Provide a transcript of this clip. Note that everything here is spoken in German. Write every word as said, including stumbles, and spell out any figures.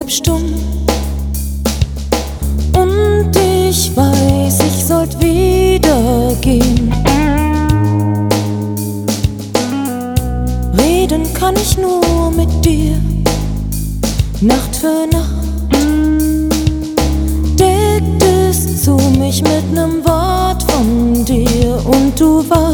bleib stumm. Und ich weiß, ich sollt wieder gehen. Reden kann ich nur mit dir, Nacht für Nacht. Decktest du mich mit nem Wort von dir und du warst